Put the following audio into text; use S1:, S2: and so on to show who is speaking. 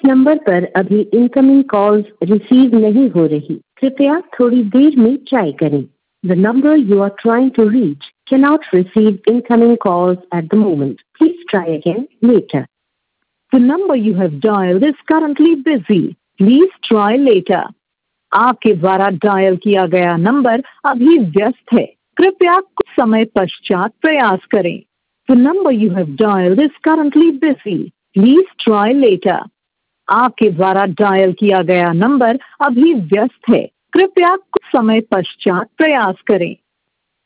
S1: Number पर अभी incoming calls receive नहीं हो रही, कृपया थोड़ी देर में ट्राई करें। The number you are trying to reach cannot receive incoming calls at the moment. Please try again later.
S2: The number you have dialed is currently busy. Please try later. आपके द्वारा dial किया गया number अभी व्यस्त है, कृपया कुछ समय पश्चात प्रयास करें। The number you have dialed is currently busy. Please try later. आपके द्वारा डायल किया गया नंबर अभी व्यस्त है, कृपया कुछ समय पश्चात प्रयास करें।